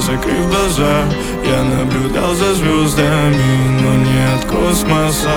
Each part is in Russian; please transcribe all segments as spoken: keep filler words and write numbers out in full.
закрыв глаза, я наблюдал за звездами, но не от космоса.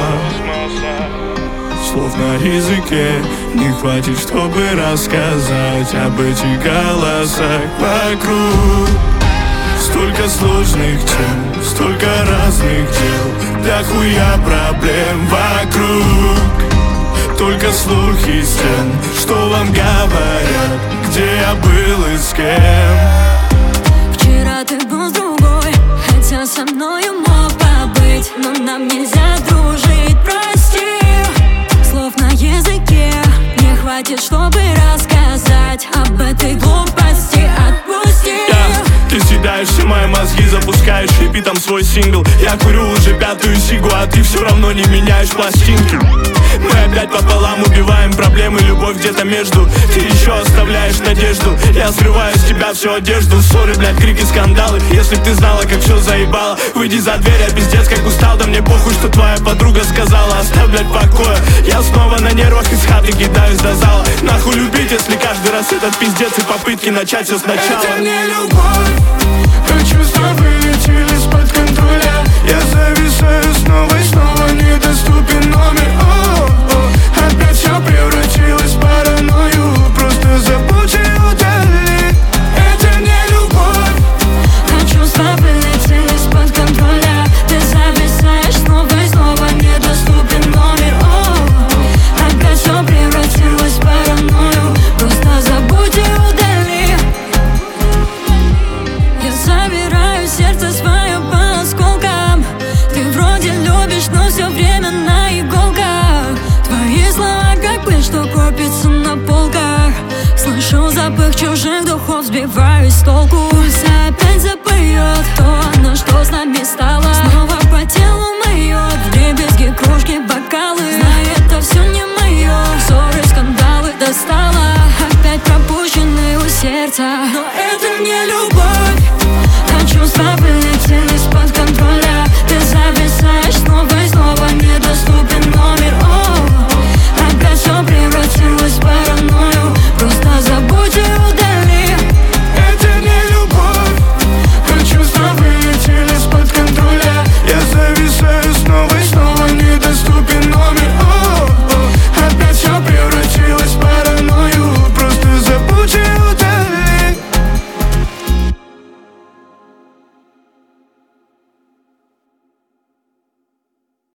Слов на языке не хватит, чтобы рассказать об этих голосах вокруг. Столько сложных тем, столько разных дел, да хуя проблем вокруг. Только слухи стен, что вам говорят, где я был и с кем. Вчера ты был с другой, хотя со мною мог побыть, но нам нельзя дружить, прости. Слов на языке не хватит, чтобы рассказать об этой глупости, отпусти. yeah. Ты съедаешь все мои мозги, запускаешь репитом свой сингл. Я курю уже пятую сигу, а ты все равно не меняешь пластинки. Мы опять пополам убиваем проблемы, любовь где-то между. Ты еще оставляешь надежду, я срываю с тебя всю одежду. Ссоры, блядь, крики, скандалы. Если б ты знала, как все заебало, выйди за дверь, я пиздец как устал. Да мне похуй, что твоя подруга сказала, оставь, блядь, покоя. Я снова на нервах из хаты кидаюсь до зала. Нахуй любить, если каждый раз этот пиздец и попытки начать все сначала. Это не любовь, а чувства вылетели из-под контроля. Я зависаю снова и снова, недоступен номер. О, о, опять все превратилось в паранойю, просто забудь и удали. Это не любовь, а чувства вылетели из-под контроля. Ты зависаешь снова и снова, недоступен номер. О, опять все превратилось в паранойю, просто забудь и удали. Я забираю сердце свое по осколкам. Ты вроде любишь, но все время на иголках. Твои слова как пыль, что копится на полках. Слышу запах чужих духов, сбиваюсь с толку. Пульс опять запоет то, на что с нами стало. Снова по телу моет вдребезги кружки, бокалы. Знаю, это все не мое, ссоры, скандалы достала. Опять пропущенные у сердца, но это не любовь.